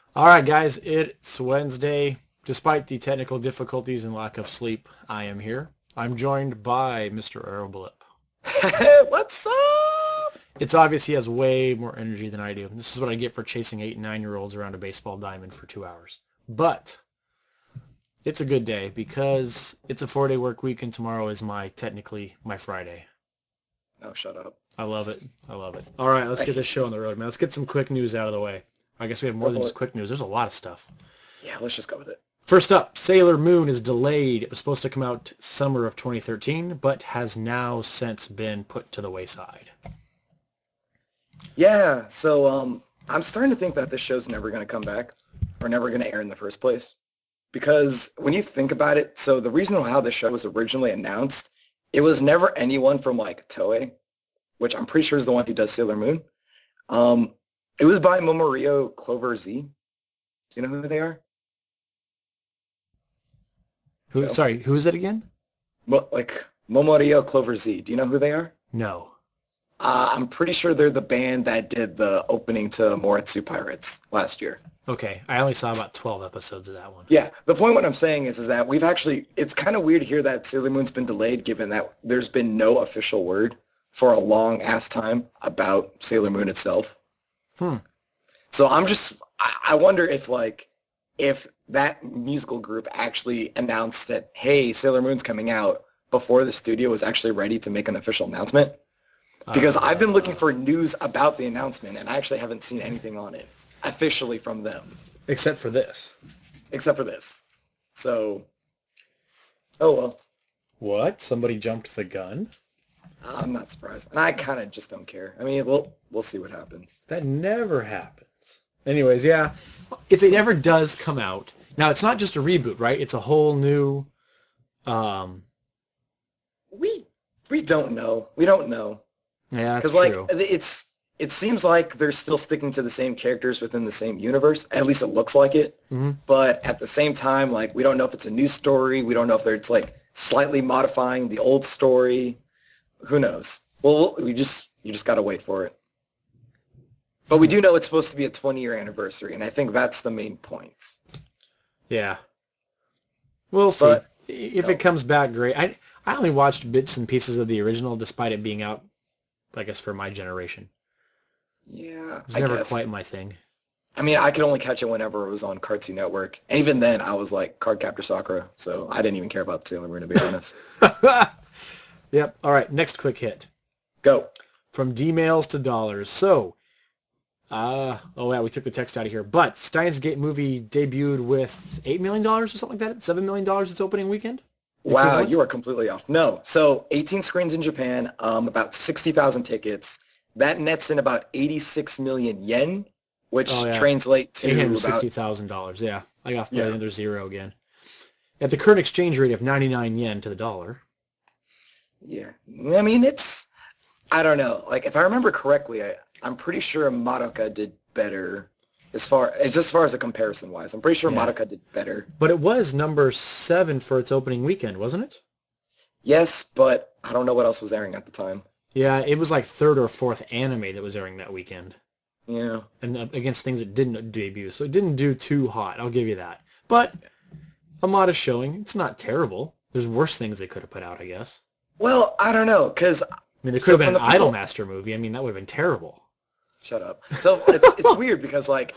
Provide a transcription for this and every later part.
All right, guys, it's Wednesday. Despite the technical difficulties and lack of sleep, I am here. I'm joined by Mr. Aeroblip. What's up? It's obvious he has way more energy than I do. This is what I get for chasing 8 and 9-year-olds around a baseball diamond for 2 hours. But it's a good day because it's a 4-day work week and tomorrow is technically my Friday. No, shut up. I love it. I love it. All right, let's I get this hate show you. on the road, man. Let's get some quick news out of the way. I guess we have more Go than for just it. quick news. There's a lot of stuff. Yeah, let's just go with it. First up, Sailor Moon is delayed. It was supposed to come out summer of 2013, but has now since been put to the wayside. Yeah, I'm starting to think that this show's never going to come back or never going to air in the first place. Because when you think about it, so the reason how the show was originally announced, it was never anyone from like Toei, which I'm pretty sure is the one who does Sailor Moon. Um, it was by Momorio Clover Z. Do you know who they are? Who? No? Sorry, who is it again? Like Momorio Clover Z. Do you know who they are? No. I'm pretty sure they're the band that did the opening to Moritsu Pirates last year. Okay, I only saw about 12 episodes of that one. Yeah, the point what I'm saying is that we've actually, it's kind of weird to hear that Sailor Moon's been delayed given that there's been no official word for a long ass time about Sailor Moon itself. Hmm. So I wonder if like, if that musical group actually announced that, hey, Sailor Moon's coming out before the studio was actually ready to make an official announcement. Because I've been looking Uh, for news about the announcement and I actually haven't seen anything on it officially from them, except for this. except for this. So, oh well, What? Somebody jumped the gun? I'm not surprised. And I kind of just don't care. I mean, we'll see what happens. That never happens. Anyways, yeah. If it ever does come out, now it's not just a reboot, right? It's a whole new. Um. We we don't know. We don't know Yeah, that's because like true. it seems like they're still sticking to the same characters within the same universe. At least it looks like it. Hmm. But at the same time, like we don't know if it's a new story. We don't know if they're it's like slightly modifying the old story. Who knows? Well, you just gotta wait for it. But we do know it's supposed to be a 20-year anniversary, and I think that's the main point. Yeah. We'll see. But you If it know, comes back, great. I only watched bits and pieces of the original, despite it being out, I guess, for my generation. yeah, It was I never guess. quite my thing. I mean, I could only catch it whenever it was on Cartoon Network, and even then, I was like Cardcaptor Sakura, so I didn't even care about Sailor Moon to be honest. Yep. All right. Next quick hit. Go. From D-mails to dollars. So, oh yeah, we took the text out of here. But Steins Gate movie debuted with $8 million or something like that. $7 million its opening weekend. Wow, Equivalent. you are completely off. No, so 18 screens in Japan, about 60,000 tickets. That nets in about 86 million yen, Oh which yeah, translate eight to hundred sixty about thousand dollars. Yeah, I got by yeah, another zero again. At the current exchange rate of 99 yen to the dollar. yeah. I mean, it's I don't know. Like if I remember correctly, I'm pretty sure Madoka did better as far as a comparison wise. I'm pretty sure Yeah, Madoka did better. but it was number 7 for its opening weekend, wasn't it? Yes, but I don't know what else was airing at the time. Yeah, it was like third or fourth anime that was airing that weekend, Yeah. and against things that didn't debut, so it didn't do too hot. I'll give you that. But a modest showing. It's not terrible. There's worse things they could have put out, I guess. Well, I don't know, because I mean, there could so have been from an the people Idolmaster movie. I mean, that would have been terrible. shut up. So it's weird because like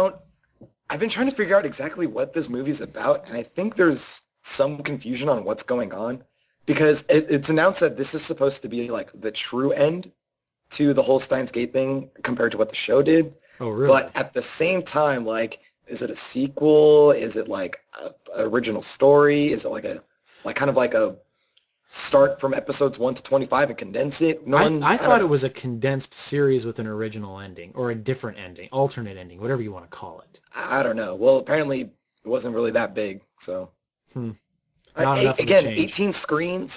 I've been trying to figure out exactly what this movie's about, and I think there's some confusion on what's going on because it's announced that this is supposed to be like the true end to the whole Steins Gate thing compared to what the show did. Oh, But really? at the same time, like, is it a sequel? Is it like a original story? Is it like kind of like a start from episodes 1 to 25 and condense it? I I don't thought it know. was a condensed series with an original ending or a different ending, alternate ending, whatever you want to call it. I don't know. Well, apparently it wasn't really that big. So Hmm. Not enough of a again, change. 18 screens.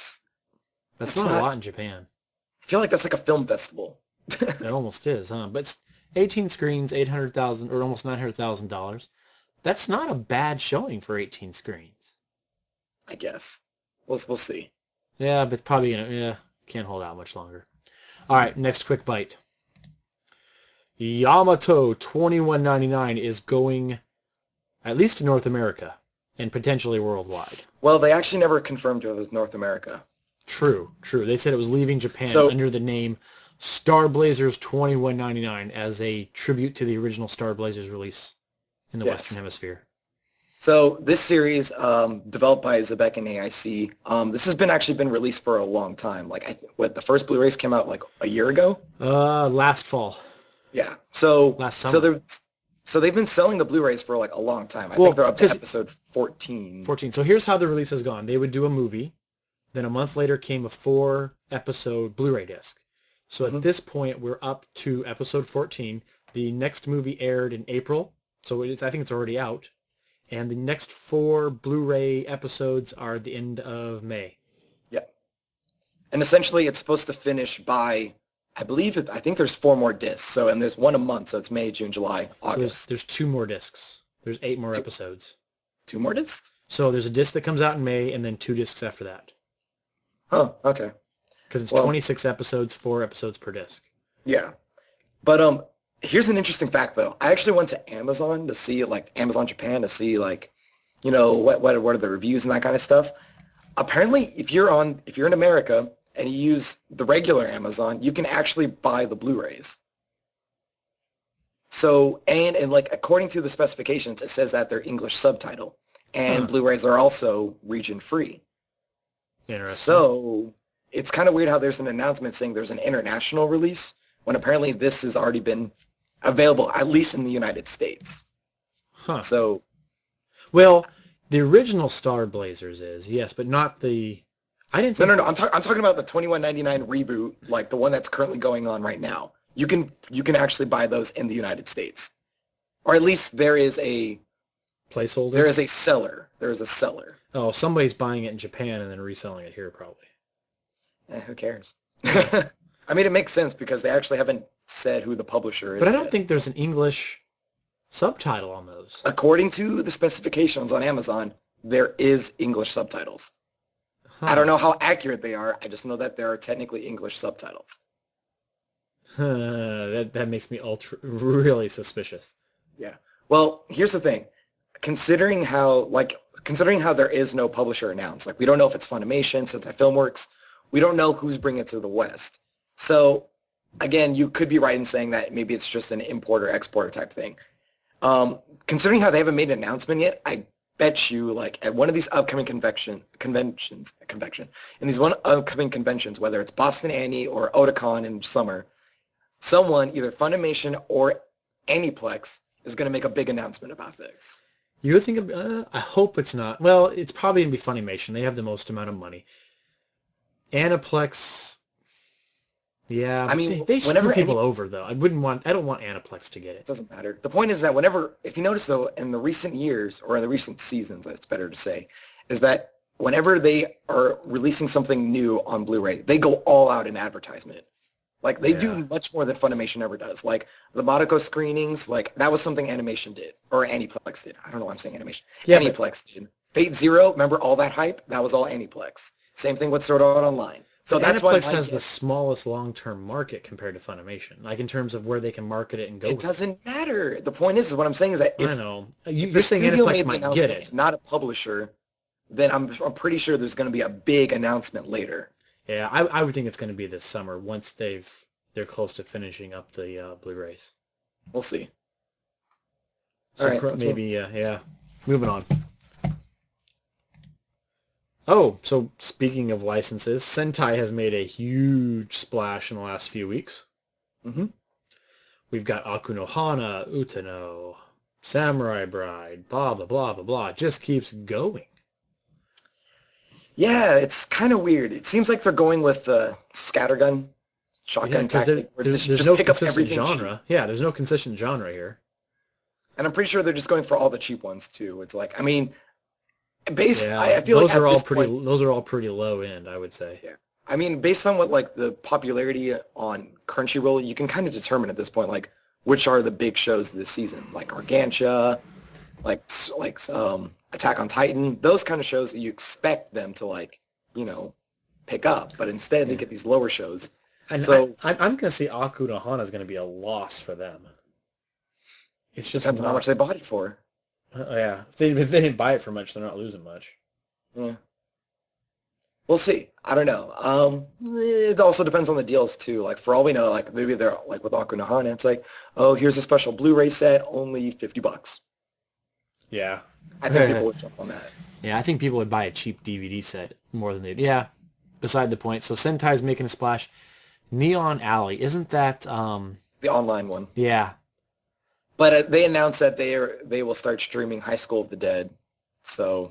That's That's not a not. lot in Japan. I feel like that's like a film festival. It almost is, huh? But 18 screens, 800,000 or almost $900,000. That's not a bad showing for 18 screens. I guess. We'll see. Yeah, but probably gonna, yeah, can't hold out much longer. All right, next quick bite. Yamato 21.99 is going at least to North America and potentially worldwide. Well, they actually never confirmed it was North America. True, true. They said it was leaving Japan So under the name Star Blazers 21.99 as a tribute to the original Star Blazers release in the Western yes. Hemisphere. So this series, developed by Xebec and AIC, this has been actually been released for a long time. Like, the first Blu-rays came out like a year ago. Last fall, Yeah. So last so summer. they're so they've been selling the Blu-rays for like a long time. I think Well, they're up to because episode 14. 14. So here's how the release has gone. They would do a movie, then a month later came a 4-episode Blu-ray disc. So at Mhm. this point, we're up to episode 14. The next movie aired in April, so I think it's already out. And the next 4 Blu-ray episodes are at the end of May. Yeah. And essentially, it's supposed to finish by, I think there's 4 more discs. So, and there's one a month. So it's May, June, July, So there's August. there's 2 more discs. There's 8 more Two, episodes. 2 more discs? So there's a disc that comes out in May, and then 2 discs after that. Huh. Okay. Because it's Well, 26 episodes, 4 episodes per disc. yeah. But here's an interesting fact though. I actually went to Amazon to see like Amazon Japan to see like, what are the reviews and that kind of stuff. Apparently, if you're in America and you use the regular Amazon, you can actually buy the Blu-rays. So, and like according to the specifications, it says that they're English subtitle, and Huh. Blu-rays are also region free. Interesting. So it's kind of weird how there's an announcement saying there's an international release when apparently this has already been available at least in the United States. Huh. So Well, the original Star Blazers is, yes, but not the... I didn't no, think... no, no. I'm talking about the 21.99 reboot, like the one that's currently going on right now. You can actually buy those in the United States, or at least Placeholder? seller. There is a seller. Oh, somebody's buying it in Japan and then reselling it here, probably. Who cares? Yeah. I mean, it makes sense because they actually haven't said who the publisher But I is don't yet. think there's an English subtitle on those. According to the specifications on Amazon, there is English subtitles. I don't Huh. know how accurate they are. I just know that there are technically English subtitles. That makes me really suspicious. Yeah. Well, here's the thing. Considering how there is no publisher announced, like we don't know if it's Funimation, Sentai Filmworks, we don't know who's bringing it to the West. So again, you could be right in saying that maybe it's just an importer exporter type thing. Considering how they haven't made an announcement yet, I bet you like at one of these upcoming in these one upcoming conventions, whether it's Boston Annie or Otakon in summer, someone, either Funimation or Aniplex, is going to make a big announcement about this. You would think, I hope it's not. Well, it's probably going to be Funimation. They have the most amount of money. Aniplex, yeah, I but mean, they screw whenever any, people over, though. I don't want Aniplex to get it it. doesn't matter. The point is that if you notice though, in the recent years, or in the recent seasons, it's better to say, is that whenever they are releasing something new on Blu-ray, they go all out in advertisement. Like they do Yeah. much more than Funimation ever does. Like the Madoka screenings, like that was something Animation did, or Aniplex did. I don't know why I'm saying Animation. Yeah, but Aniplex did. Fate Zero, remember all that hype? That was all Aniplex. Same thing with Sword Art Online. So that's why Aniplex my has the guess, smallest long-term market compared to Funimation, like in terms of where they can market it and go it with it. doesn't matter. The point is what I'm saying is that I if know. if the You're saying studio Aniplex made the might get announcement it. and not a publisher, then I'm pretty sure there's going to be a big announcement later. Yeah, I would think it's going to be this summer once they're close to finishing up the Blu-rays. We'll see. All So right, let's move. maybe yeah. Moving on. Oh, so speaking of licenses, Sentai has made a huge splash in the last few weeks. Hmm. We've got Akunohana, Utano, Samurai Bride, blah blah blah blah blah. It just keeps going. Yeah, it's kind of weird. It seems like they're going with the scattergun Yeah, shotgun because tactic, where there's just no pick up consistent everything cheap. genre. Yeah, there's no consistent genre here. And I'm pretty sure they're just going for all the cheap ones too. It's like, I mean, based, Yeah, I feel like at this point, those are all pretty low end, I would say. yeah. I mean, based on what like the popularity on Crunchyroll, you can kind of determine at this point like which are the big shows this season, like Gargantia, Attack on Titan, those kind of shows that you expect them to like, you know, pick up, but instead they Yeah. get these lower shows. And So I'm going to say Aku no Hana is going to be a loss for them. It's just depends on how much not. they bought it for. Yeah, if they didn't buy it for much, they're not losing much. Yeah. We'll see. I don't know. It also depends on the deals too. Like for all we know, like maybe they're like with Akunohana, it's like, oh, here's a special Blu-ray set, only $50. Yeah. I think people would jump on that. Yeah, I think people would buy a cheap DVD set more than they'd. Yeah, beside the point. So Sentai's making a splash. Neon Alley, isn't that? The online one. Yeah. But they announced that they will start streaming High School of the Dead. So,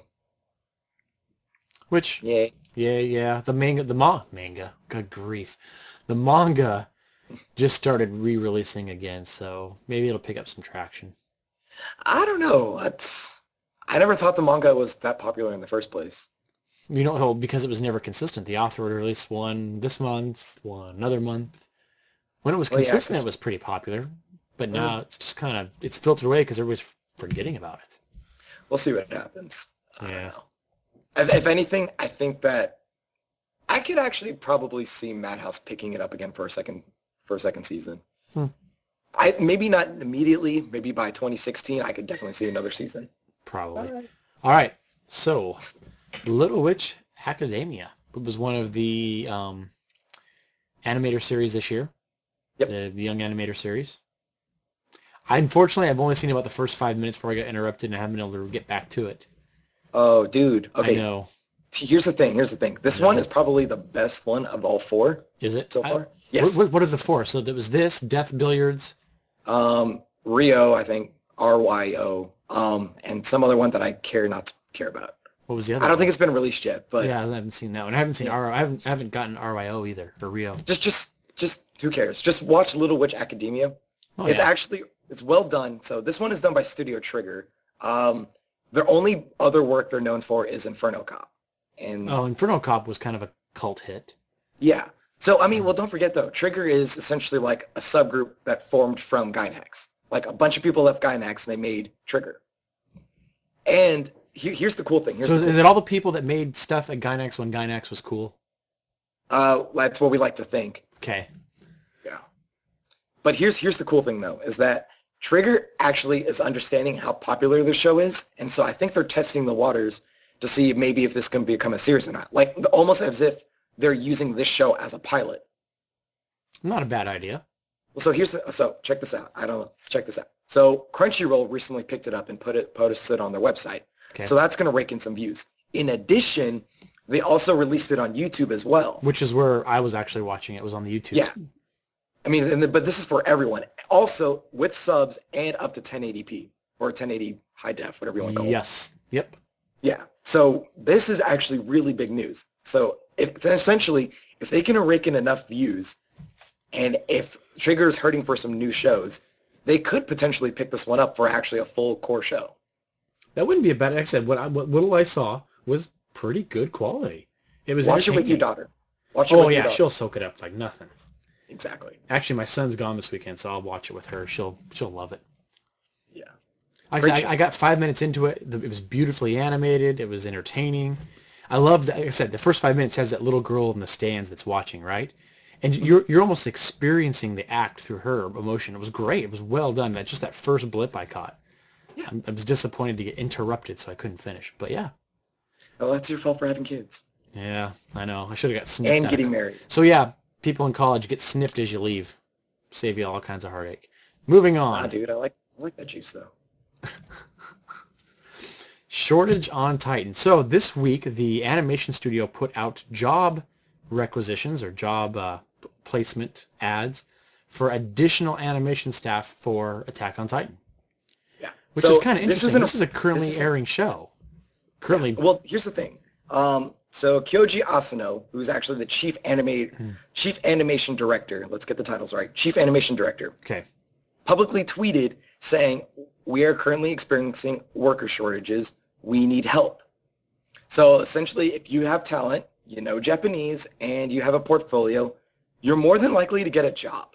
Which, yay. yeah. The manga. Good grief, the manga just started re-releasing again, so maybe it'll pick up some traction. I don't know. I never thought the manga was that popular in the first place. Because it was never consistent. The author would release one this month, one another month. When it was Well, yeah, consistent, it because was pretty popular. But now it's just kind of it's filtered away because everybody's forgetting about it. we'll see what happens. I don't Yeah. know. If anything, I think that I could actually probably see Madhouse picking it up again for a second season. Hmm. I maybe not immediately, maybe by 2016, I could definitely see another season. Probably. All right. So, Little Witch Academia. It was one of the animator series this year, Yep. the Young Animator series. Unfortunately, I've only seen about the first 5 minutes before I got interrupted and I haven't been able to get back to it. Oh, dude. I Okay. know. Here's the thing. Here's the thing. I This one know. is probably the best one of all four Is it? so far. What, Yes. what, what are the four? So there was this, Death Billiards. Rio, I think RYO, and some other one that I care not to care about. What was the I other don't think one? it's been released yet, but Yeah, I haven't seen that one. I haven't seen yeah, RO. I haven't gotten RYO either for Rio. just who cares? Just watch Little Witch Academia. Oh It's yeah. actually it's well done. So this one is done by Studio Trigger. Um, their only other work they're known for is Inferno Cop, and Oh, Inferno Cop was kind of a cult hit. yeah. So I mean, well, don't forget though, Trigger is essentially like a subgroup that formed from Gainax. Like a bunch of people left Gainax and they made Trigger. And here's the cool thing. So Here's the cool is it thing. all the people that made stuff at Gynax when Gynax was cool? That's what we like to think. Okay. Yeah. But here's the cool thing though, is that Trigger actually is understanding how popular the show is, and so I think they're testing the waters to see maybe if this can become a series or not. Like almost as if they're using this show as a pilot. Not a bad idea. So so check this out. I don't know. Check this out. So Crunchyroll recently picked it up and posted it on their website. Okay. So that's going to rake in some views. In addition, they also released it on YouTube as well. Which is where I was actually watching it. It was on the YouTube. Yeah. I mean, but this is for everyone. Also with subs and up to 1080p or 1080 high def, whatever you want to call it. Yes. Yep. Yeah. So this is actually really big news. So essentially, if they can rake in enough views, and if Trigger is hurting for some new shows, they could potentially pick this one up for actually a full core show. That wouldn't be a bad. Like I said, what little I saw was pretty good quality. It was Watch it with your entertaining. daughter. Watch it Oh with your yeah, daughter. she'll soak it up like nothing. Exactly. Actually, my son's gone this weekend, so I'll watch it with her. She'll love it. Yeah. Like I Great said, I show. got 5 minutes into it. It was beautifully animated. It was entertaining. I loved, like I said, the first 5 minutes has that little girl in the stands that's watching, right? And you're almost experiencing the act through her emotion. It was great. It was well done. That first blip I caught. Yeah. I was disappointed to get interrupted, so I couldn't finish. But yeah, Oh, that's your fault for having kids yeah, I know. I should have got snipped and out of. getting married. So yeah, people in college get snipped as you leave. Save you all kinds of heartache. Moving Nah, on. dude, I like that juice though. Shortage on Titan. So this week, the animation studio put out job requisitions or job placement ads for additional animation staff for Attack on Titan, Yeah. which is So kind of this interesting. isn't This is a this currently isn't airing show. yeah. Currently, Well, here's the thing. So Kyoji Asano, who's actually the chief animation director, let's get the titles right, chief animation director, okay. publicly tweeted saying, "We are currently experiencing worker shortages. We need help." So essentially, if you have talent, you know Japanese, and you have a portfolio, you're more than likely to get a job.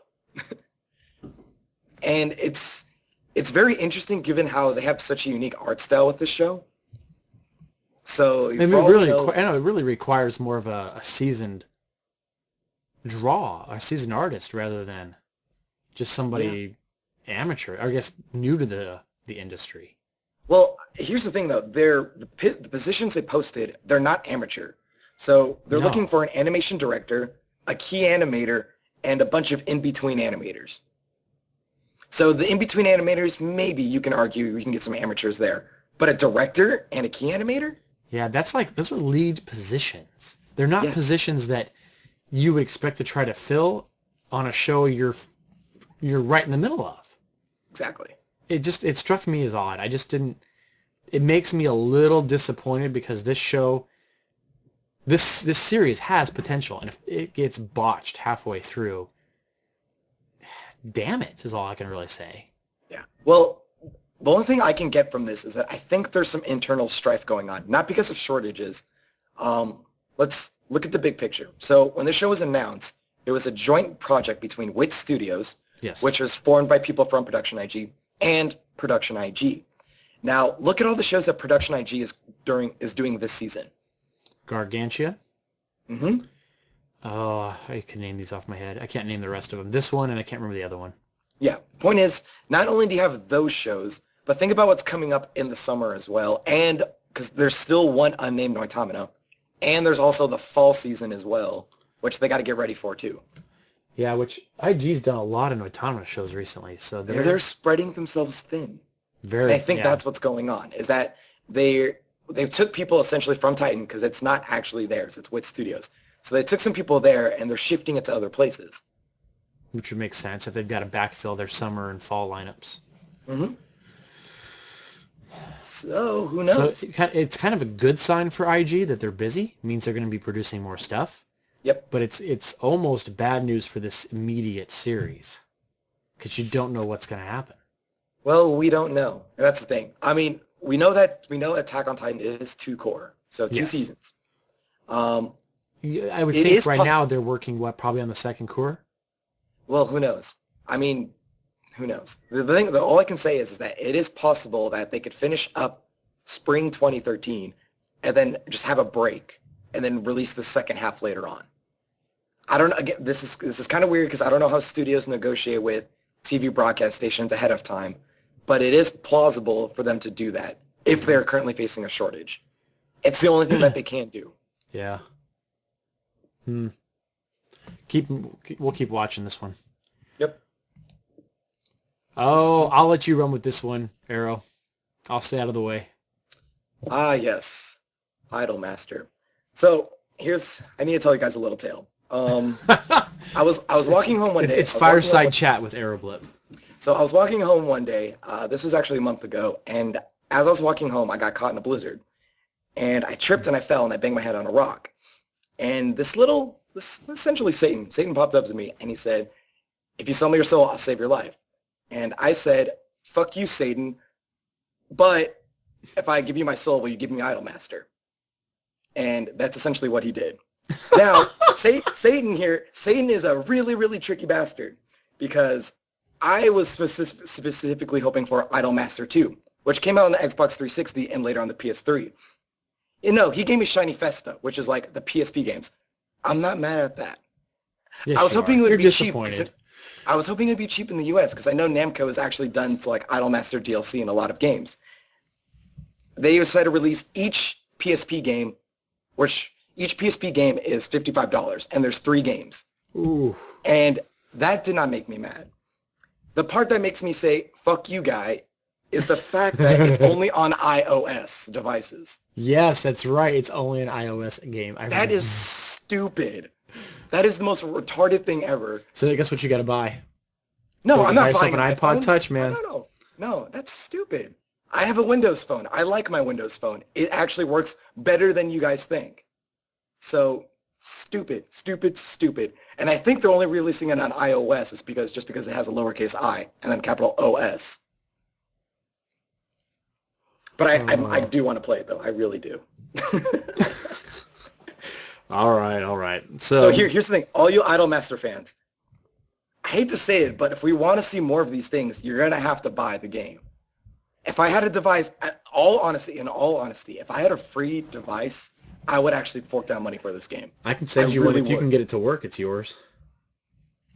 And it's very interesting given how they have such a unique art style with this show. So I mean, for all we know, I know it really requires more of a seasoned draw, a seasoned artist, rather than just Yeah. somebody amateur, I guess new to the industry. Well, here's the thing though. The positions they posted, they're not amateur. So they're looking No. for an animation director, a key animator, and a bunch of in-between animators. So the in-between animators, maybe you can argue we can get some amateurs there. But a director and a key animator? Yeah, that's like those are lead positions. They're not Yes, positions that you would expect to try to fill on a show you're right in the middle of. exactly. It struck me as odd. I just didn't. It makes me a little disappointed because this series has potential, and if it gets botched halfway through, damn it, is all I can really say. Yeah. Well, the only thing I can get from this is that I think there's some internal strife going on, not because of shortages. Let's look at the big picture. So when the show was announced, it was a joint project between Wit Studios, Yes, which was formed by people from Production IG, and Production IG. Now, look at all the shows that Production IG is doing this season. Gargantia. Hmm. Oh, I can name these off my head. I can't name the rest of them. This one, and I can't remember the other one. Yeah. Point is, not only do you have those shows, but think about what's coming up in the summer as well. And because there's still one unnamed Noitamino. And there's also the fall season as well, which they got to get ready for too. Yeah, which IG's done a lot of autonomous shows recently, so They're they're spreading themselves thin. And I very, think yeah. that's what's going on, is that they took people essentially from Titan because it's not actually theirs. It's Wit Studios. So they took some people there and they're shifting it to other places. Which would make sense if they've got to backfill their summer and fall lineups. Hmm. So who So knows? it's kind of a good sign for IG that they're busy. It means they're going to be producing more stuff. Yep. But it's almost bad news for this immediate series because you don't know what's going to happen. Well, we don't know. That's the thing. I mean, we know Attack on Titan is two core, so two Yes. seasons. Um, I would it think is right now possible. they're working, what, probably on the second core? Well, who knows? I mean, who knows? The thing, all I can say is that it is possible that they could finish up spring 2013 and then just have a break and then release the second half later on. I don't know. Again, this is kind of weird because I don't know how studios negotiate with TV broadcast stations ahead of time, but it is plausible for them to do that if Hmm. they're currently facing a shortage. It's the only thing that they can do. Yeah. Hmm. We'll keep watching this one. Yep. Oh, I'll let you run with this one, Arrow. I'll stay out of the way. Ah, yes. Idolmaster. So I need to tell you guys a little tale. I was It's walking home one day. it's I was walking home fireside one, chat with Aeroblip. so I was walking home one day. This was actually a month ago, and as I was walking home, I got caught in a blizzard, and I tripped and I fell and I banged my head on a rock. And this essentially Satan popped up to me and he said, "If you sell me your soul, I'll save your life." And I said, "Fuck you, Satan, but if I give you my soul, will you give me Idolmaster?" And that's essentially what he did. Now, Satan is a really, really tricky bastard because I was specifically hoping for Idolmaster 2, which came out on the Xbox 360 and later on the PS3. You know, he gave me Shiny Festa, which is like the PSP games. I'm not mad at that. I Yes, was you hoping are. it would You're be cheap disappointed. I was hoping it would be cheap in the US because I know Namco has actually done like Idolmaster DLC in a lot of games. They decided to release each PSP game, which each PSP game is $55, and there's 3 games. Ooh. And that did not make me mad. The part that makes me say, fuck you, guy, is the fact that it's only on iOS devices. Yes, that's right. It's only an iOS game. That is stupid. That is the most retarded thing ever. So guess what you got to buy? No, You I'm can buy not yourself buying an an iPod iPhone. Touch, No, man. no, no. No, that's stupid. I have a Windows phone. I like my Windows phone. It actually works better than you guys think. So stupid, stupid, stupid. And I think they're only releasing it on iOS is because it has a lowercase I and then capital OS. But I Oh. do want to play it though. I really do. All right, all right. So So here's the thing. All you Idolmaster fans, I hate to say it, but if we want to see more of these things, you're going to have to buy the game. If I had a device, in all honesty, if I had a free device, I would actually fork down money for this game. I can I send you one really if you can would. get it to work. It's yours.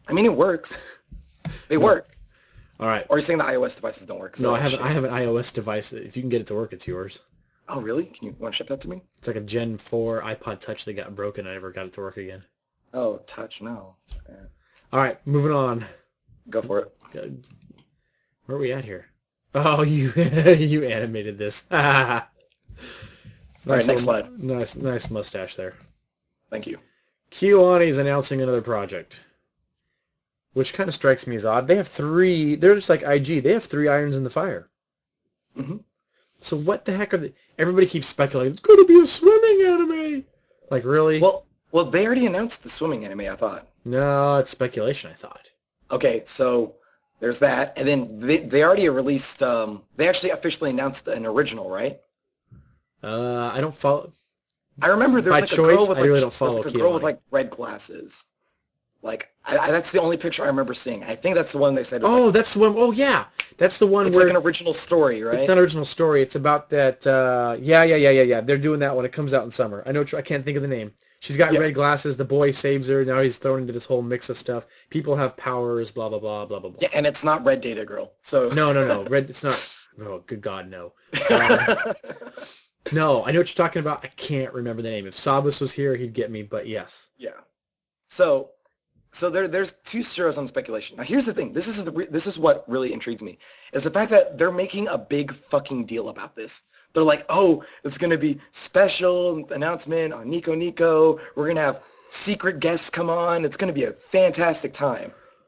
I mean, it works. They No. work. All right. Or are you saying the iOS devices don't work? No, So I have shit. I have an iOS device that if you can get it to work, it's yours. Oh, really? Can you want to ship that to me? It's like a Gen 4 iPod Touch that got broken. I never got it to work again. Oh, touch, no. Yeah. All right, moving on. Go for it. Where are we at here? Oh, you you animated this. Nice All right, next little, slide. nice mustache there. Thank you. Kiwani is announcing another project, which kind of strikes me as odd. They have three. They're just like IG. They have three irons in the fire. Hmm. So what the heck are they? Everybody keeps speculating. It's going to be a swimming anime. Like really? Well, they already announced the swimming anime, I thought. No, it's speculation. I thought. Okay, so there's that, and then they already released. They actually officially announced an original, right? I don't follow I remember by choice. I really don't there's follow like a girl with Kiwani. like red glasses. Like that's the only picture I remember seeing. I think that's the one they said was like Oh, that's the one. Oh yeah, that's the one it's like where an original story, it's right? not an original story. It's about that. Yeah. They're doing that one. It comes out in summer. I know. I can't think of the name. She's got Yeah, red glasses. The boy saves her. Now he's thrown into this whole mix of stuff. People have powers. Blah blah blah blah blah blah. yeah, and it's not Red Data Girl. So No. Red. It's not. Oh, good God, no. Um, no, I know what you're talking about. I can't remember the name. If Sabas was here, he'd get me. But yes. yeah. So there's two zeros on speculation. Now here's the thing. This is what really intrigues me is the fact that they're making a big fucking deal about this. They're like, oh, it's gonna be special announcement on Nico Nico. We're gonna have secret guests come on. It's gonna be a fantastic time.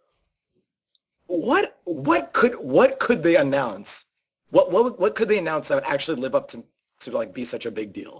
What could they announce? What could they announce that would actually live up to like be such a big deal?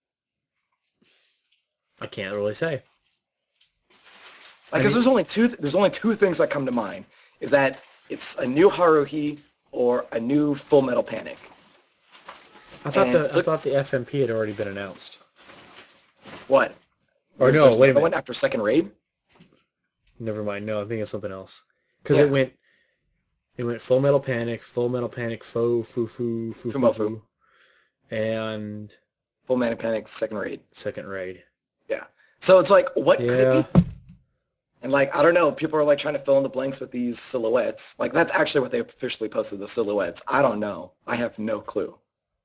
I can't really say. Like, I because mean, there's only two things that come to mind. Is that it's a new Haruhi or a new Full Metal Panic. And I thought the FMP had already been announced. what? Or no, There's wait a another minute. one after Second Raid. Never mind. No, I'm thinking of something else. Because Yeah, it went Full Metal Panic, Foo Fumofu, Foo, and Full Metal Panic, Second Raid. Second Raid. Yeah. So it's like, what could it Yeah, be? And like, I don't know. People are like trying to fill in the blanks with these silhouettes. Like that's actually what they officially posted, the silhouettes. I don't know. I have no clue.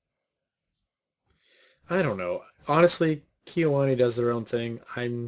I don't know. Honestly, Kiwani does their own thing.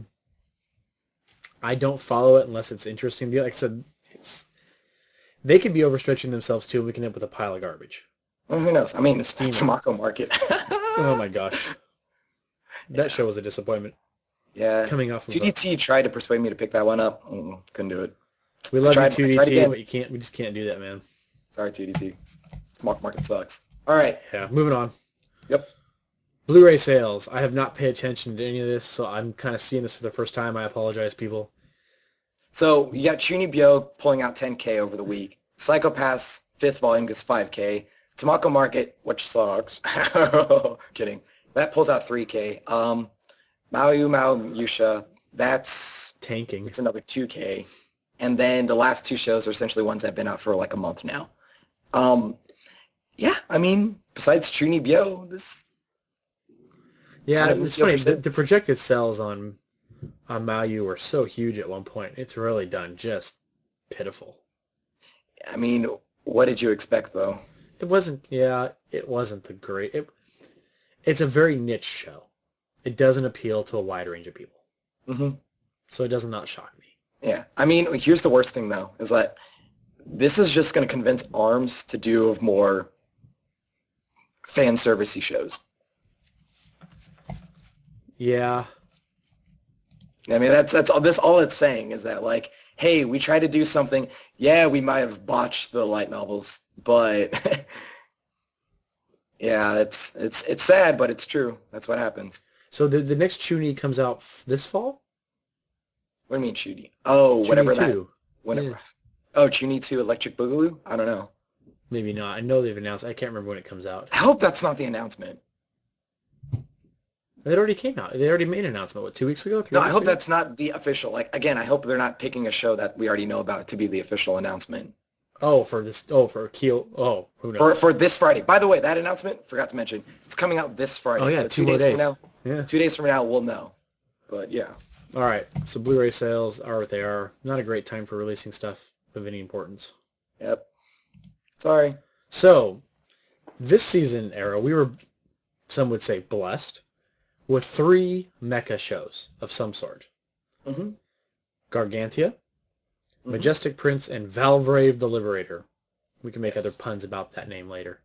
I don't follow it unless it's interesting. Like I said, they could be overstretching themselves too. We can end up with a pile of garbage. Well, who knows? I Like mean, the it's steamer. Tamako Market. Oh my gosh, that Yeah. show was a disappointment. Yeah. Coming off of a, 2DT tried to persuade me to pick that one up. Couldn't do it. we I love you tried. I tried 2DT, again. but you can't. We just can't do that, man. Sorry, 2DT. Market sucks. All right. Yeah, moving on. Yep. Blu-ray sales. I have not paid attention to any of this, so I'm kind of seeing this for the first time. I apologize, people. So you got Chunibyo pulling out 10K over the week. Psychopath's fifth volume gets 5K. Tamako Market, which sucks. Kidding. That pulls out 3K. Mao Yusha, Tanking. it's another 2K. And then the last two shows are essentially ones that have been out for like a month now. Um, yeah, I mean, besides Chunibyo, this kind Yeah, of it's funny. mediocre The sales. projected sales on Mayu were so huge at one point. It's really done just pitiful. I mean, what did you expect though? It wasn't. Yeah, it wasn't the great. It's a very niche show. It doesn't appeal to a wide range of people, Hmm. so it does not shock me. Yeah, I mean, here's the worst thing though, is that this is just going to convince ARMS to do more fan servicey shows. Yeah, I mean, that's all. This all it's saying is that like, hey, we tried to do something. Yeah, we might have botched the light novels, but yeah, it's sad, but it's true. That's what happens. so the next Chuni comes out this fall. What do you mean, Shooty? Oh, Chuni whatever that. 2. Yeah, Whenever. Oh, Chuny 2 Electric Boogaloo? I don't know. maybe not. I know they've announced. I can't remember when it comes out. I hope that's not the announcement. It already came out. They already made an announcement. What, 2 weeks ago? No, three I weeks hope ago? that's not the official. Like again, I hope they're not picking a show that we already know about to be the official announcement. Oh, for this. Oh, for Keel. Oh, who knows? For this Friday. By the way, that announcement, forgot to mention, it's coming out this Oh Friday. yeah, So 2 two more days from days. now, Yeah. 2 days from now, we'll know. But yeah. All right, so Blu-ray sales are what they are. Not a great time for releasing stuff of any importance. Yep. Sorry. So this season era, we were, some would say, blessed with three mecha shows of some sort. Mm-hmm. Gargantia, Mm-hmm. Majestic Prince, and Valvrave the Liberator. We can make other Yes. puns about that name later.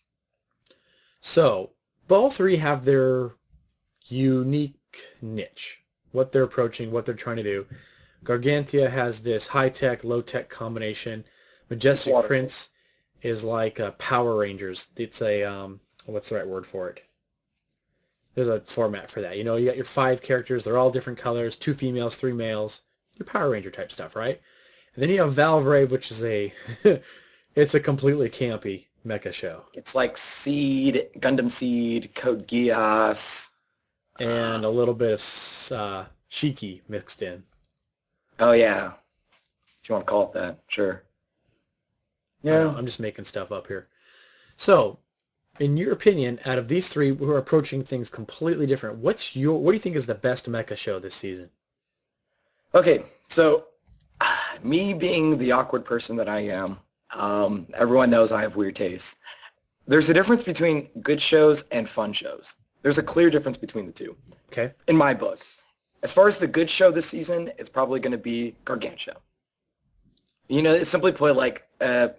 So, all three have their unique niche, what they're approaching, what they're trying to do. Gargantia has this high-tech, low-tech combination. It's Majestic wonderful. Prince is like Power Rangers. It's a, what's the right word for it? There's a format for that. You know, you got your five characters. They're all different colors, two females, three males. Your Power Ranger type stuff, right? And then you have Valvrave, which is a, it's a completely campy mecha show. It's like Seed, Gundam Seed, Code Geass. And a little bit of Shiki mixed in. Oh yeah, if you want to call it that, sure. I know, Yeah. I'm just making stuff up here. So, in your opinion, out of these three who are approaching things completely different, what do you think is the best mecha show this season? Okay, so me being the awkward person that I am, everyone knows I have weird tastes. There's a difference between good shows and fun shows. There's a clear difference between the two, Okay. in my book. As far as the good show this season, it's probably going to be Gargantia. You know, it's simply put, like,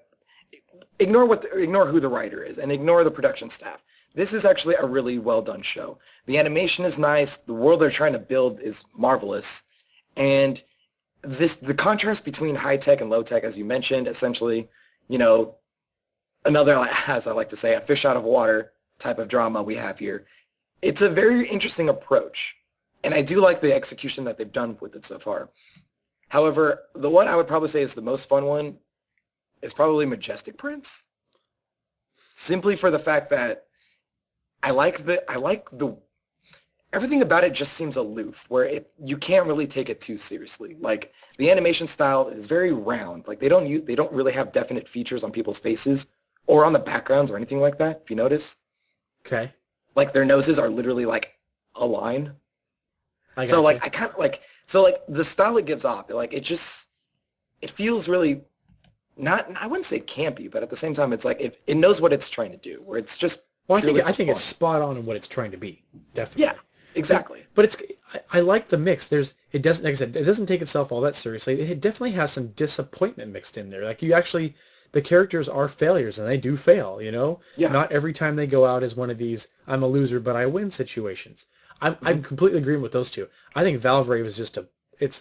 ignore who the writer is and ignore the production staff. This is actually a really well done show. The animation is nice. The world they're trying to build is marvelous, and the contrast between high tech and low tech, as you mentioned, essentially, you know, another, as I like to say, a fish out of water type of drama we have here. It's a very interesting approach, and I do like the execution that they've done with it so far. However, the one I would probably say is the most fun one is probably Majestic Prince, simply for the fact that I like the everything about it just seems aloof, where you can't really take it too seriously. Like the animation style is very round. Like they don't really have definite features on people's faces or on the backgrounds or anything like that. If you notice, Okay. like their noses are literally like a line. I So got like you. I kind of like the style it gives off, like it feels really not, I wouldn't say campy, but at the same time it's like it knows what it's trying to do, where it's just Well, purely I for think it's fun. spot on in what it's trying to be. Yeah, Definitely. But exactly. but I like the mix. It doesn't, like I said, it doesn't take itself all that seriously. It definitely has some disappointment mixed in there. Like you actually, the characters are failures and they do fail. You know, Yeah. not every time they go out is one of these I'm a loser but I win situations. I'm Hmm. completely agreeing with those two. I think Valvrave is just a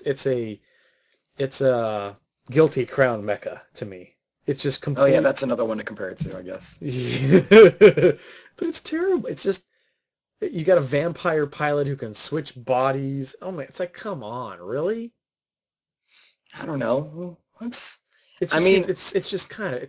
it's a guilty crown mecha to me. It's just Oh yeah, complete. that's another one to compare it to, I guess. But it's terrible. It's just you got a vampire pilot who can switch bodies. Oh my, it's like, come on, really? I don't know. What's It I just seems mean, it's just kind of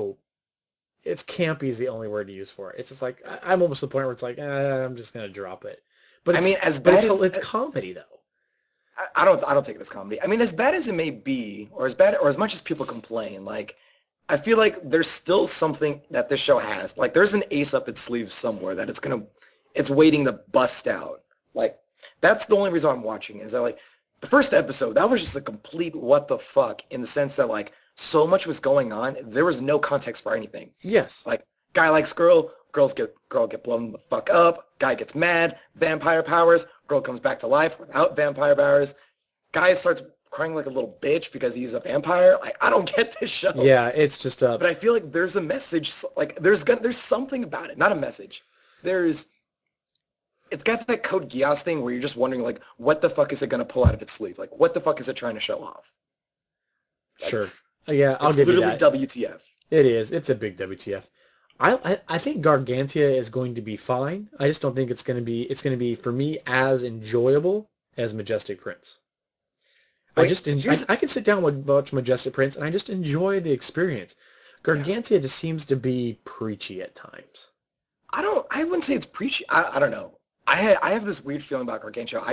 it's campy is the only word to use for it. It's just like I'm almost to the point where it's like I'm just gonna drop it. But I it's mean, as but bad as it's comedy though. I don't take it as comedy. I mean, as bad as it may be, or as bad or as much as people complain, like I feel like there's still something that this show has. Like there's an ace up its sleeve somewhere that it's waiting to bust out. Like that's the only reason I'm watching is that like the first episode, that was just a complete what the fuck in the sense that like so much was going on. There was no context for anything. Yes. Like guy likes girl get blown the fuck up, guy gets mad, vampire powers, girl comes back to life without vampire powers, guy starts crying like a little bitch because he's a vampire. Like I don't get this show. Yeah, it's just a But I feel like there's a message, like there's something about it, not a message. There's it's got that Code Geass thing where you're just wondering like what the fuck is it gonna pull out of its sleeve? Like what the fuck is it trying to show off? sure. That's Yeah, I'll it's give you literally that. WTF. It is. It's a big WTF. I think Gargantia is going to be fine. I just don't think it's going to be for me as enjoyable as Majestic Prince. Wait, so here's I can sit down and watch Majestic Prince and I just enjoy the experience. yeah. Gargantia just seems to be preachy at times. I wouldn't say it's preachy. I don't know. I have this weird feeling about Gargantua.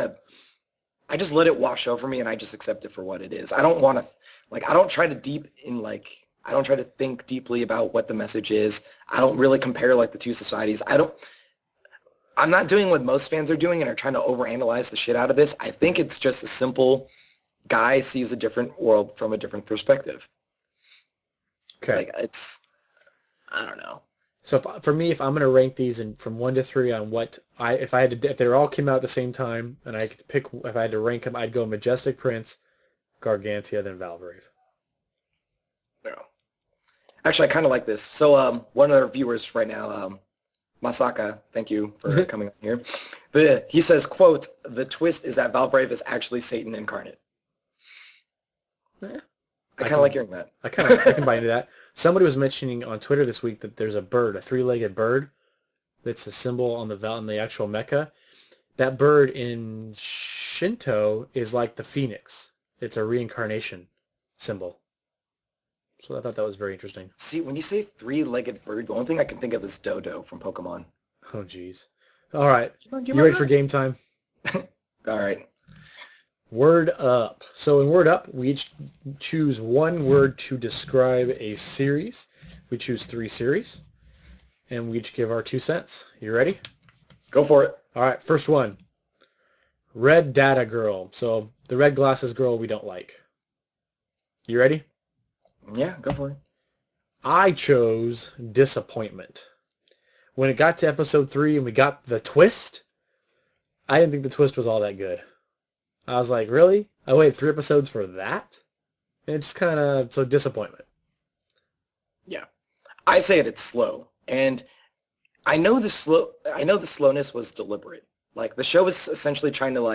I just let it wash over me and I just accept it for what it is. I don't want to like I don't try to deep in like I don't try to think deeply about what the message is. I don't really compare like the two societies. I don't I'm not doing what most fans are doing and are trying to overanalyze the shit out of this. I think it's just a simple guy sees a different world from a different perspective. Okay. Like I don't know. So for me, if I'm going to rank these from 1 to 3 on if they all came out at the same time and I could pick, if I had to rank them, I'd go Majestic Prince, Gargantia, then Valvrave. No. Actually, I kind of like this. So one of our viewers right now, Masaka, thank you for coming on here. He says, quote, the twist is that Valvrave is actually Satan incarnate. Yeah. I kind of like hearing that. I can buy into that. Somebody was mentioning on Twitter this week that there's a bird, a 3-legged bird, that's a symbol on the actual mecha. That bird in Shinto is like the phoenix. It's a reincarnation symbol. So I thought that was very interesting. See, when you say 3-legged bird, the only thing I can think of is Dodo from Pokemon. Oh, jeez. All right. Do You ready for game time? All right. Word up. So in Word Up, we each choose one word to describe a series. We choose 3 series, and we each give our 2 cents. You ready? Go for it. All right, first one. Red Data Girl. So the red glasses girl we don't like. You ready? Yeah, go for it. I chose Disappointment. When it got to episode 3 and we got the twist, I didn't think the twist was all that good. I was like, really? I waited 3 episodes for that? And it's kind of, so disappointment. Yeah. I say it's slow. And I know the slowness was deliberate. Like the show was essentially trying to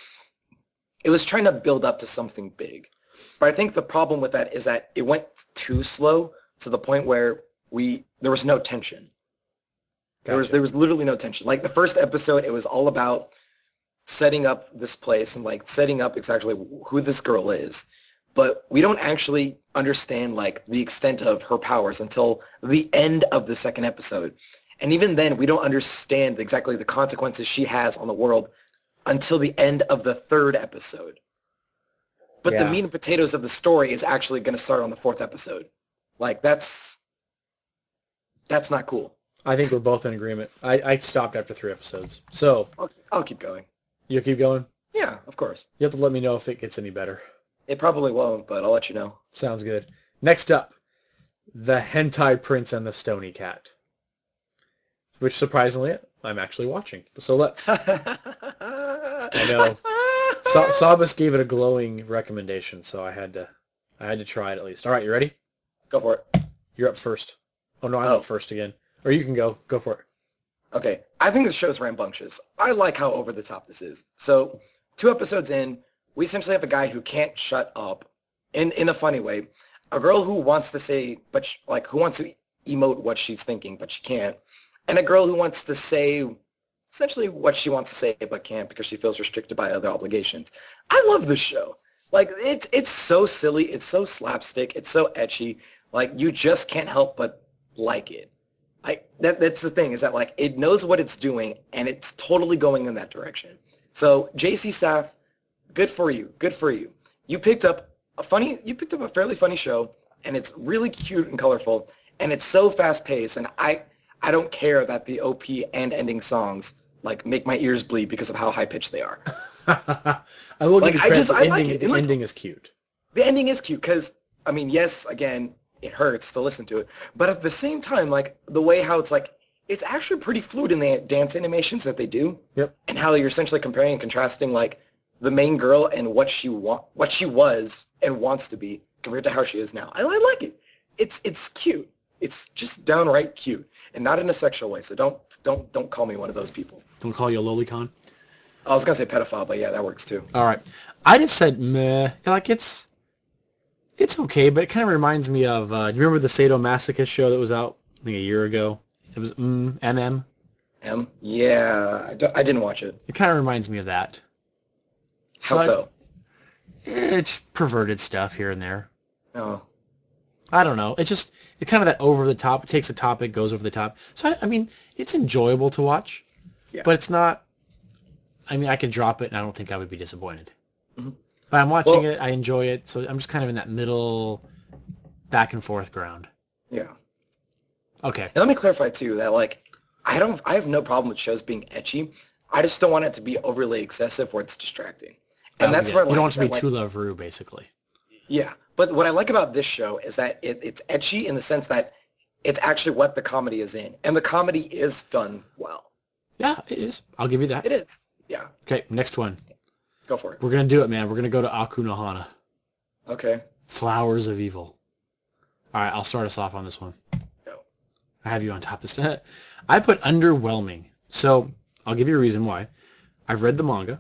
it was trying to build up to something big. But I think the problem with that is that it went too slow to the point where there was no tension. Gotcha. There was literally no tension. Like the first episode, it was all about setting up this place and setting up exactly who this girl is. But we don't actually understand the extent of her powers until the end of the second episode. And even then, we don't understand exactly the consequences she has on the world until the end of the third episode. But the Yeah. meat and potatoes of the story is actually going to start on the fourth episode. That's not cool. I think we're both in agreement. I stopped after 3 episodes. So, I'll keep going. you'll keep going? Yeah, of course. You have to let me know if it gets any better. It probably won't, but I'll let you know. Sounds good. Next up, The Hentai Prince and the Stony Cat. Which, surprisingly, I'm actually watching. So let's... I know. Sabas gave it a glowing recommendation, so I had to try it at least. All right, you ready? Go for it. You're up first. Oh, no, I'm up first again. Or you can go. Go for it. Okay. I think this show's rambunctious. I like how over the top this is. So 2 episodes in, we essentially have a guy who can't shut up in a funny way. A girl who wants to say, who wants to emote what she's thinking, but she can't. And a girl who wants to say essentially what she wants to say, but can't because she feels restricted by other obligations. I love this show. It's so silly. It's so slapstick. It's so etchy. You just can't help but like it. That's the thing is that it knows what it's doing and it's totally going in that direction. So JC Staff, good for you. Good for you. You picked up a fairly funny show and it's really cute and colorful and it's so fast paced and I don't care that the OP and ending songs make my ears bleed because of how high pitched they are. I will give you credit. I like it. The ending is cute. The ending is cute because yes, again, it hurts to listen to it, but at the same time, the way how it's actually pretty fluid in the dance animations that they do. Yep. And how you're essentially comparing and contrasting the main girl and what she was and wants to be compared to how she is now. I like it. It's cute. It's just downright cute, and not in a sexual way. So don't call me one of those people. Don't call you a lolicon. I was gonna say pedophile, but yeah, that works too. All right. I just said meh. It's okay, but it kind of reminds me of. Do you remember the Sadomasochist show that was out a year ago? It was MM. Yeah, I didn't watch it. It kind of reminds me of that. How so? It's perverted stuff here and there. Oh. I don't know. It's kind of that over the top. It takes a topic, goes over the top. So I mean, it's enjoyable to watch, Yeah. but it's not. I mean, I could drop it, and I don't think I would be disappointed. Mm-hmm. But I'm watching it. I enjoy it, so I'm just kind of in that middle, back and forth ground. Yeah. Okay. And let me clarify too that I have no problem with shows being ecchi. I just don't want it to be overly excessive where it's distracting. And We that's get what it. I You don't like want is it to be that too like Love Ru, basically. yeah. But what I like about this show is that it's ecchi in the sense that it's actually what the comedy is in. And the comedy is done well. Yeah, it is. I'll give you that. It is. Yeah. Okay, next one. Go for it. We're going to do it, man. We're going to go to Aku no Hana. Okay. Flowers of Evil. All right, I'll start us off on this one. Go. I have you on top of this. I put underwhelming. So I'll give you a reason why. I've read the manga,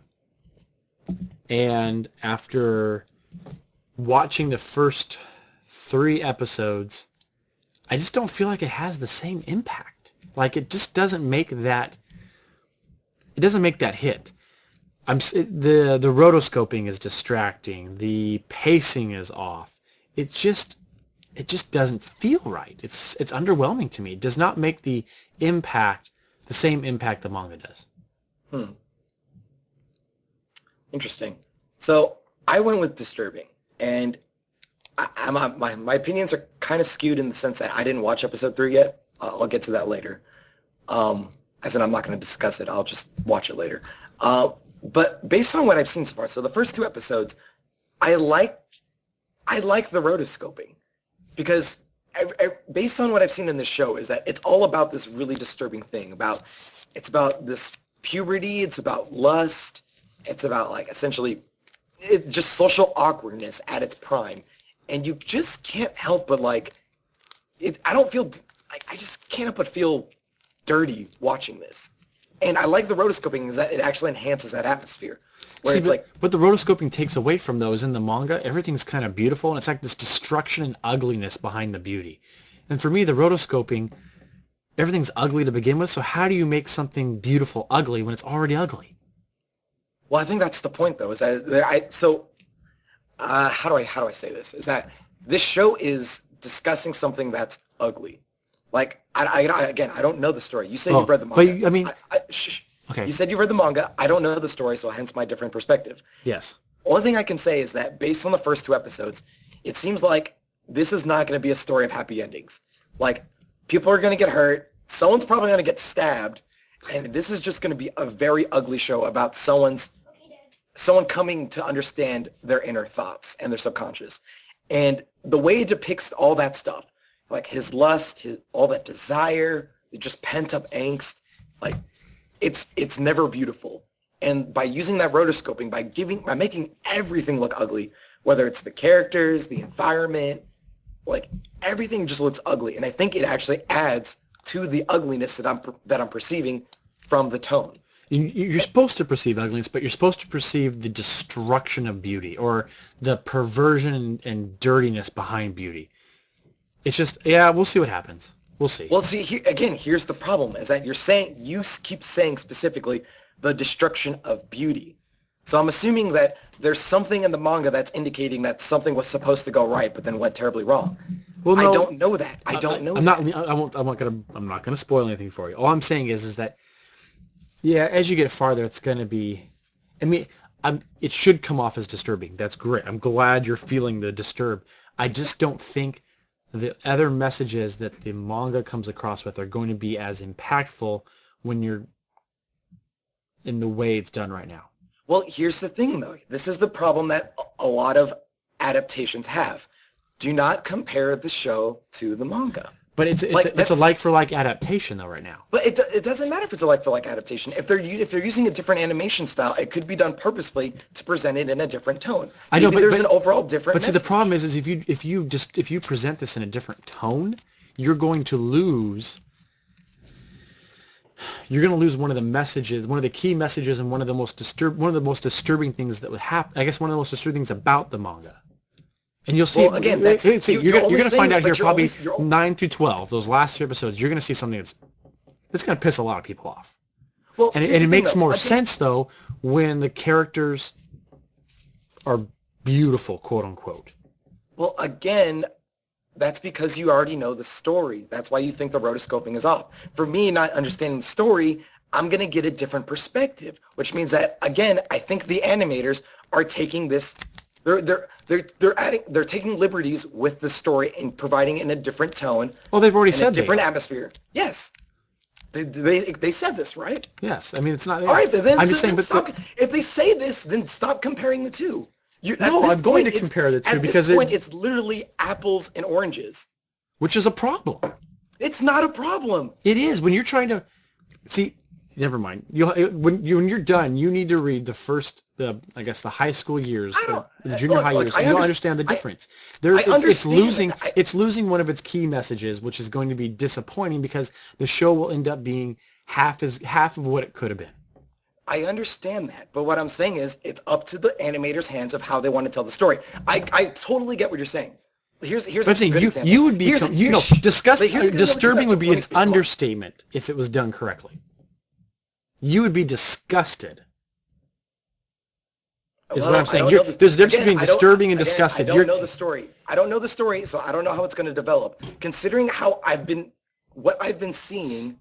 and after watching the first 3 episodes, I just don't feel like it has the same impact. Like it just doesn't make that. It doesn't make that hit. The rotoscoping is distracting. The pacing is off. It just doesn't feel right. It's underwhelming to me. It does not make the same impact the manga does. Hmm. Interesting. So I went with disturbing, and my opinions are kind of skewed in the sense that I didn't watch episode 3 yet. I'll get to that later. As in, I'm not going to discuss it. I'll just watch it later. But based on what I've seen so far, so the first 2 episodes, I like the rotoscoping because based on what I've seen in this show is that it's all about this really disturbing thing it's about this puberty, it's about lust, it's about like essentially just social awkwardness at its prime, and you just can't help but like it. I don't feel I just can't help but feel dirty watching this, and I like the rotoscoping is that it actually enhances that atmosphere where See, it's but like what the rotoscoping takes away from those in the manga, everything's kind of beautiful, and it's like this destruction and ugliness behind the beauty. And for me, the rotoscoping, everything's ugly to begin with, so how do you make something beautiful ugly when it's already ugly? well, I think that's the point though is that how do I say this? Is that this show is discussing something that's ugly. Like again, I don't know the story. You say you've Oh, read the but manga. I mean, Shh. okay, You said you read the manga. I don't know the story, so hence my different perspective. yes. Only thing I can say is that based on the first 2 episodes, it seems like this is not going to be a story of happy endings. Like people are going to get hurt. Someone's probably going to get stabbed, and this is just going to be a very ugly show about someone coming to understand their inner thoughts and their subconscious. And the way it depicts all that stuff, like his lust, all that desire, just pent up angst, like it's never beautiful. And by using that rotoscoping, by making everything look ugly, whether it's the characters, the environment, like everything just looks ugly. And I think it actually adds to the ugliness that I'm perceiving from the tone. You're supposed to perceive ugliness, but you're supposed to perceive the destruction of beauty or the perversion and dirtiness behind beauty. It's just, yeah, we'll see what happens. We'll see. Well, see, again, here's the problem, is that you keep saying specifically the destruction of beauty. So I'm assuming that there's something in the manga that's indicating that something was supposed to go right, but then went terribly wrong. Well, I no, don't know that. I don't know I'm not. that. I won't. I'm not gonna spoil anything for you. All I'm saying is that yeah, as you get farther, it's gonna be. I mean, it should come off as disturbing. That's great. I'm glad you're feeling the disturb. I just don't think the other messages that the manga comes across with are going to be as impactful when you're in the way it's done right now. Well, here's the thing, though. This is the problem that a lot of adaptations have. Do not compare the show to the manga. But it's a That's like for like adaptation though right now. But it doesn't matter if it's a like for like adaptation. If they're using a different animation style, it could be done purposefully to present it in a different tone. I know, Maybe there's an overall different but see, the problem message. is if you present this in a different tone, you're going to lose. You're going to lose one of the messages, one of the key messages, and one of the most disturbing things that would happen. I guess one of the most disturbing things about the manga. And you'll see. Well, again, that's See, you're you're only gonna find saying, out here but you're only probably 9 through 12. Those last 3 episodes, you're gonna see something that's gonna piss a lot of people off. well. And Here's and the it thing, makes though. more Again, sense though when the characters are beautiful, quote unquote. again, that's because you already know the story. That's why you think the rotoscoping is off. For me, not understanding the story, I'm gonna get a different perspective, which means that again, I think the animators are taking this. They're taking liberties with the story and providing it in a different tone Well, they've already and a said they different are. atmosphere. Yes, They said this, right? Yes, I mean it's not. All right, I'm just saying, then but stop. If they say this, then stop comparing the two. At no, this I'm going point, to compare the two at this because point it's literally apples and oranges. which is a problem. It's not a problem. It is when you're trying to see. Never mind. When you're done, you need to read the first, I guess the high school years, I don't the junior high look. years, I and you'll understand the difference. I It's understand losing, that. it's losing one of its key messages, which is going to be disappointing because the show will end up being half of what it could have been. I understand that, but what I'm saying is it's up to the animators' hands of how they want to tell the story. I totally get what you're saying. Here's But a I'm saying good example. you would be But here's a good disturbing would be let an me speak. Come on. understatement if it was done correctly. You would be disgusted. Is what I'm Well, I saying. don't know the There's a difference again. between disturbing and I disgusted. don't know the story. I don't know the story, so I don't know how it's going to develop. Considering what I've been seeing,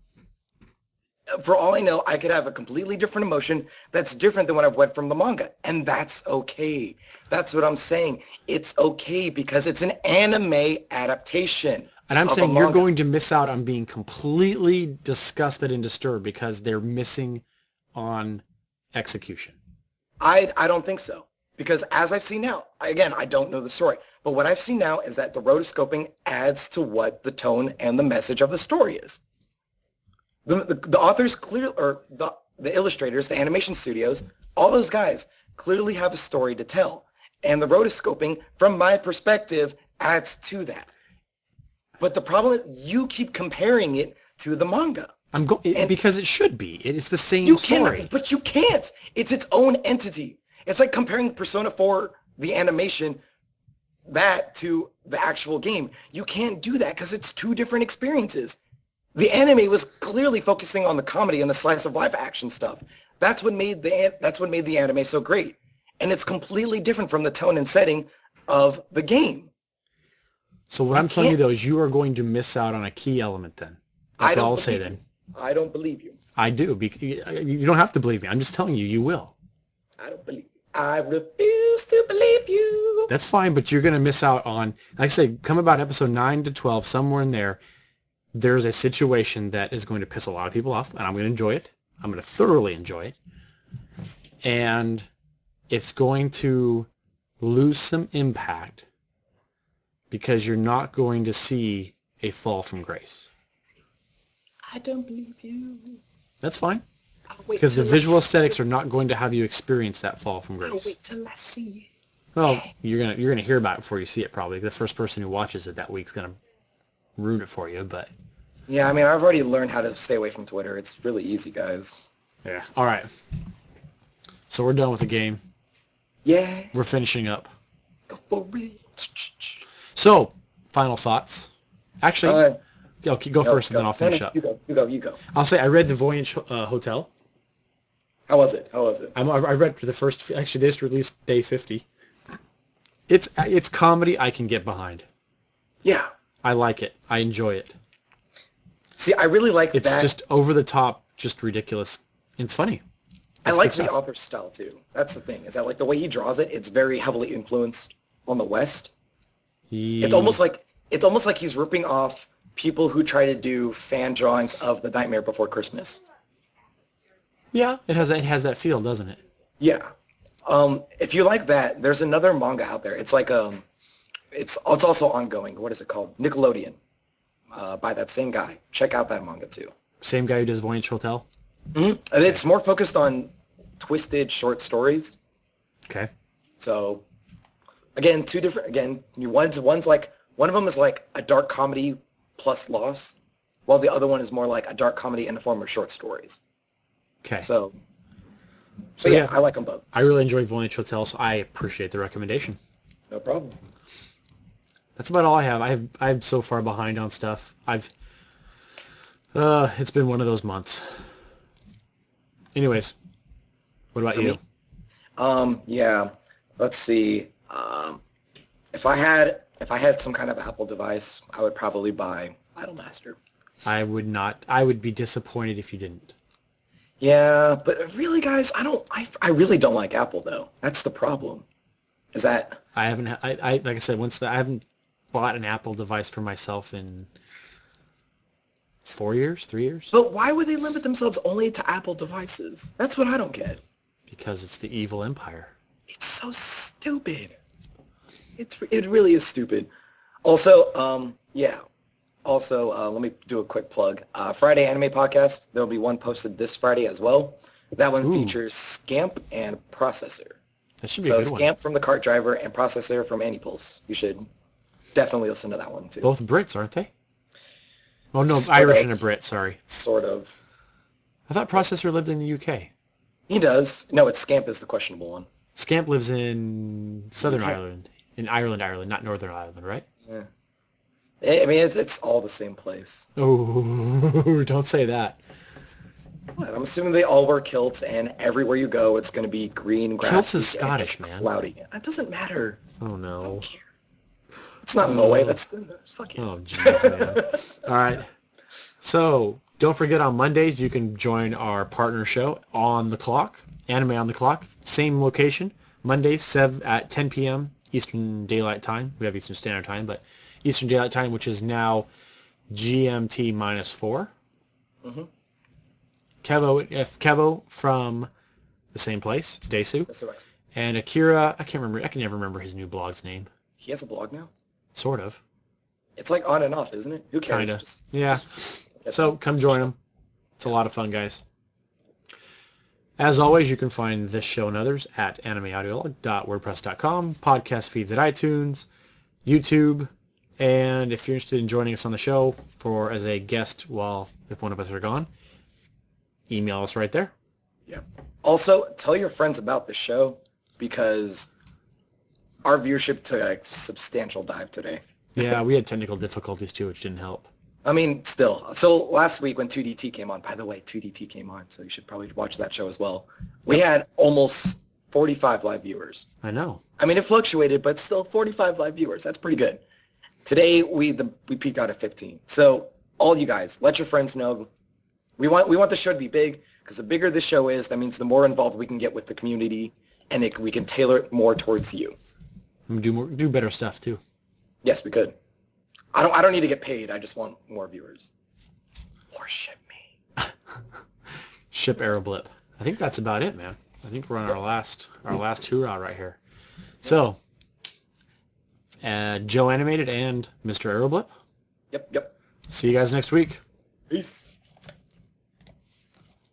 for all I know, I could have a completely different emotion that's different than what I've read from the manga, and that's okay. That's what I'm saying. It's okay because it's an anime adaptation And I'm of a saying you're manga. going to miss out on being completely disgusted and disturbed because they're missing on execution. I don't think so. Because as I've seen now, again, I don't know the story, but what I've seen now is that the rotoscoping adds to what the tone and the message of the story is. The authors clearly, or the illustrators, the animation studios, all those guys clearly have a story to tell. And the rotoscoping, from my perspective, adds to that. But the problem is you keep comparing it to the manga. And Because it should be. It's the same you cannot, story. but you can't. It's its own entity. It's like comparing Persona 4, the animation, that to the actual game. You can't do that because it's two different experiences. The anime was clearly focusing on the comedy and the slice of life action stuff. That's what made the anime so great. And it's completely different from the tone and setting of the game. So what You I'm telling you can't. though is you are going to miss out on a key element then. I That's all don't I'll say believe you. then. I don't believe you. I do. You don't have to believe me. I'm just telling you, you will. I don't believe you. I refuse to believe you. That's fine, but you're going to miss out on, like I say, come about episode 9 to 12, somewhere in there, there's a situation that is going to piss a lot of people off, and I'm going to enjoy it. I'm going to thoroughly enjoy it. And it's going to lose some impact because you're not going to see a fall from grace. I don't believe you. That's fine. I'll wait Because the till I visual see aesthetics it. are not going to have you experience that fall from I'll grace. wait till I see it. Well, you're gonna hear about it before you see it probably. The first person who watches it that week's gonna ruin it for you, but Yeah, I mean, I've already learned how to stay away from Twitter. It's really easy, guys. yeah. All right. So we're done with the game. Yeah, We're finishing up. go for it. So, final thoughts. Actually, Uh, okay, go no, first and then go. I'll No, finish no, up. you go. You go. You go. I'll say I read the Voyage Hotel. How was it? How was it? I read the first. Actually, they just released day 50. It's comedy I can get behind. Yeah. I like it. I enjoy it. See, I really like It's that. just over the top, just ridiculous. It's funny. I It's good like the stuff. author's style too. That's the thing. Is that like the way he draws it? It's very heavily influenced on the West. He, It's almost like he's ripping off people who try to do fan drawings of The Nightmare Before Christmas. yeah, it has that feel, doesn't it? Yeah. If you like that, there's another manga out there. It's like it's also ongoing. What is it called? Nickelodeon. By that same guy. Check out that manga too. Same guy who does Voyage Hotel. And it's more focused on twisted short stories. Okay. So again, two different. Again, one's like one of them is like a dark comedy plus Lost, while the other one is more like a dark comedy in the form of short stories. Okay. So, So but yeah, yeah, I like them both. I really enjoyed Voyage Hotel, so I appreciate the recommendation. No problem. That's about all I have. I'm so far behind on stuff. It's been one of those months. Anyways, what about For you? me, yeah. Let's see. If I had some kind of Apple device, I would probably buy Idolmaster. I would not. I would be disappointed if you didn't. Yeah, but really, guys, I really don't like Apple though. That's the problem. Is that I haven't. I like I said, I haven't bought an Apple device for myself in 4 years, 3 years, But why would they limit themselves only to Apple devices? That's what I don't get. because it's the evil empire. It's so stupid. It really is stupid. Also, yeah. Also, let me do a quick plug. Friday Anime Podcast. There'll be one posted this Friday as well. That one Ooh, features Scamp and Processor. that should be a So good one. Scamp from the Cart Driver and Processor from Anipulse. You should definitely listen to that one too. Both Brits, aren't they? Oh no, Sort Irish and a of. Brit. Sorry, Sort of. I thought Processor lived in the UK. He does. No, it's Scamp is the questionable one. Scamp lives in Southern UK. Ireland, in Ireland, not Northern Ireland, right? Yeah. I mean, it's all the same place. Oh, don't say that. What? I'm assuming they all wear kilts, and everywhere you go, it's going to be green, Kilts is grassy, and Scottish, man. cloudy. It doesn't matter. Oh I don't no. care. It's not Moe. Uh, That's fuck it. oh jeez, man. All right. So don't forget on Mondays you can join our partner show on the clock, Anime on the Clock, same location, Mondays 7 at 10 p.m. Eastern Daylight Time. We have Eastern Standard Time, but Eastern Daylight Time, which is now GMT -4. Mm-hmm. Kevo from the same place, Desu, That's the right. and Akira. I can't remember. I can never remember his new blog's name. He has a blog now. Sort of, It's like on and off, isn't it? Who cares? kinda. Yeah. Just get So that. come join him. It's a Yeah. lot of fun, guys. As always, you can find this show and others at animeaudiolog.wordpress.com, podcast feeds at iTunes, YouTube, and if you're interested in joining us on the show for as a guest while if one of us are gone, email us right there. Yeah. Also, tell your friends about the show because our viewership took a substantial dive today. Yeah, we had technical difficulties too, which didn't help. I mean, still. So last week when 2DT came on, by the way, 2DT came on, so you should probably watch that show as well. We Yep. had almost 45 live viewers. I know. I mean, it fluctuated, but still 45 live viewers. That's pretty good. Today we peaked out at 15. So all you guys, let your friends know. We want the show to be big because the bigger the show is, that means the more involved we can get with the community, and we can tailor it more towards you. And do better stuff too. Yes, we could. I don't need to get paid. I just want more viewers. Worship me. Ship Aeroblip. I think that's about it, man. I think we're on our last hoorah right here. So, Joe Animated and Mr. Aeroblip. Yep. See you guys next week. Peace.